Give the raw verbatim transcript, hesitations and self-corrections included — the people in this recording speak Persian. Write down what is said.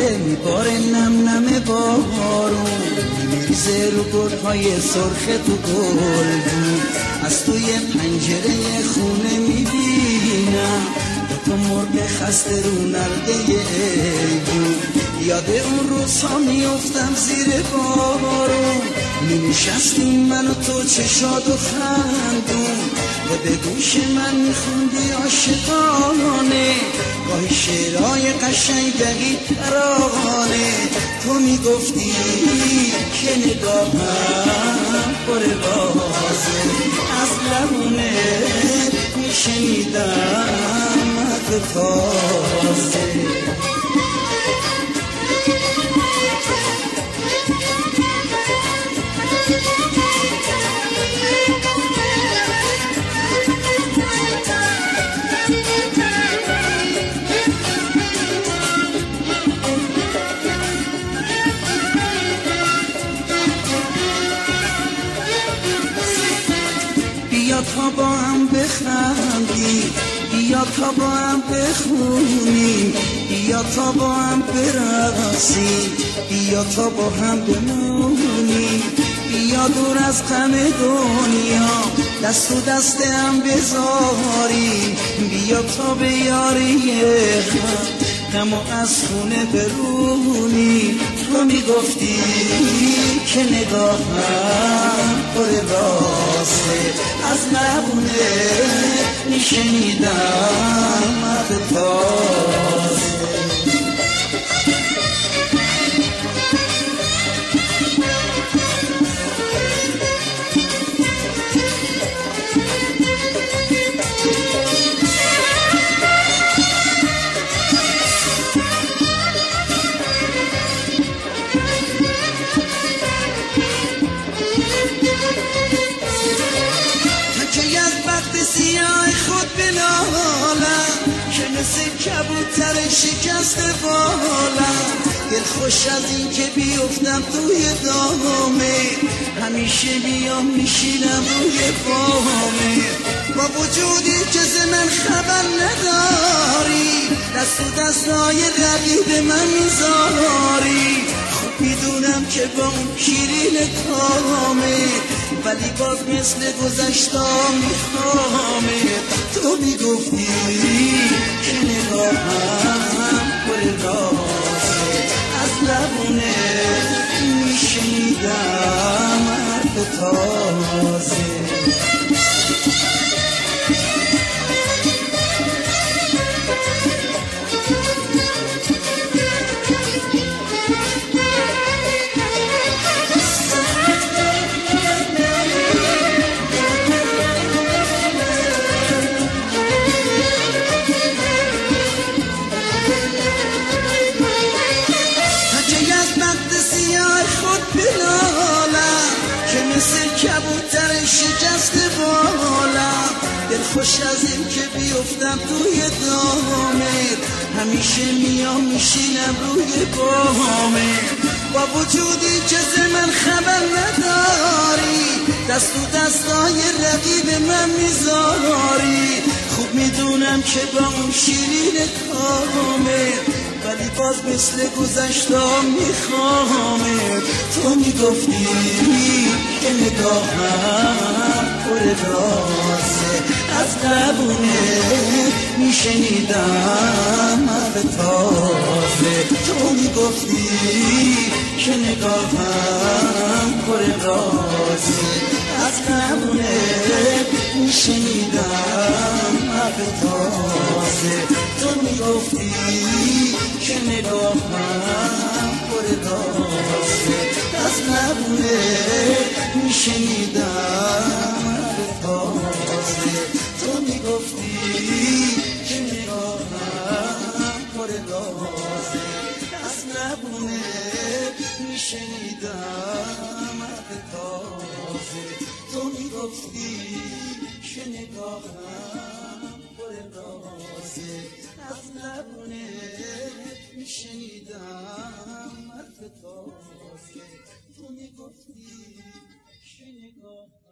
میباره نم نم بارون، میریزه رو گلهای سرخ تو گلدون. از توی پنجره خونه میبینم تو مرغ خسته رو نرده ایوون. یاد اون روزها میافتم زیر بارون، مینشستیم من و تو چشاد و خندون، و به گوش من میخوندی عاشقانه گاهی شعرهای قشنگ دقیق ترانه. تو میگفتی که نگاهم پر بازه، از لبونه میشنیدم مهد تازه. بیا تا با هم بخندیم، بیا تا با هم بخونیم، بیا تا با هم برقصیم، بیا تا با هم بمونیم. بیا دور از غم دنیا دست و دست هم بذاریم، بیا تا به یاری غم و از خونه برونیم. تو میگفتی که نگاهم پر راسته، از لبونه میشنیدم مهد تازه. سیاه خود بنالم که مثل کبوتر شکست بالم، دل خوش از این که بیفتم توی دامه، همیشه بیام میشینم روی بامه. با وجودی که ز من خبر نداری، دست و دستای رقیب من میذاری. خوب میدونم که با اون شیرین کامه، ولی باز مثل گذشتم میخوامه. تو میگفتی که نگاهم پر راسته، از لبونه میشنیدم حرف تازه. کبوتر شکست بالم، دل خوش از این که بیفتم توی دامت، همیشه میام میشینم روی بامه. با وجودی که ز من خبر نداری، دست و دستای رقیب من میذاری. خوب میدونم که با اون شیرین کامه، ولی باز مثل گذشتم میخوامه. تو میگفتی که نگاهم پر رازه، از لبونه میشنیدم مهد تازه. تو میگفتی که نگاهم پر رازه، از لبونه میشنیدم مهد تازه. تو میگفتی که نگاهم پر رازه، از لبونه میشنیدم مهد تازه. تو میگفتی که نگاهم پر رازه، از لبونه میشنیدم مهد تازه. تو میگفتی که نگاهم پر رازه، از لبونه میشنیدم حرف تازه. تو میگفتی که نگاه